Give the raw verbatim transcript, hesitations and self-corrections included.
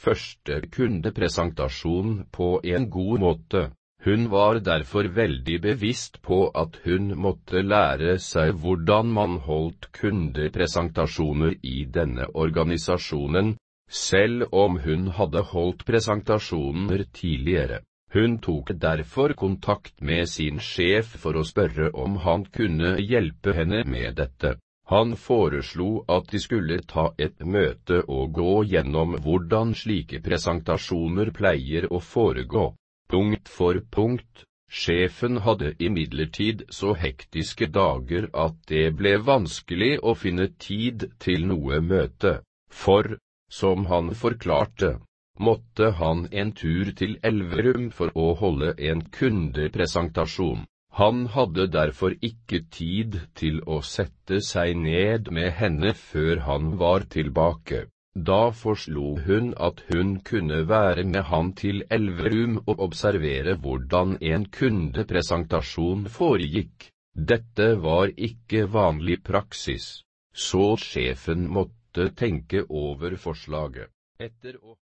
første kundepresentasjon på en god måte. Hun var derfor veldig bevisst på at hun måtte lære seg hvordan man holdt kundepresentasjoner i denne organisasjonen, selv om hun hadde holdt presentasjoner tidligere. Hun tok derfor kontakt med sin sjef for å spørre om han kunne hjelpe henne med dette. Han foreslo at de skulle ta et møte og gå gjennom hvordan slike presentasjoner pleier å foregå. Punkt for punkt. Sjefen hadde imidlertid så hektiske dager at det ble vanskelig å finne tid til noe møte, for, som han forklarte, måtte han en tur til Elverum for å holde en kundepresentasjon. Han hadde derfor ikke tid til å sette seg ned med henne før han var tilbake. Da foreslo hun at hun kunne være med han til Elverum og observere hvordan en kundepresentasjon foregikk. Dette var ikke vanlig praksis, så sjefen måtte tenke over forslaget. Etter å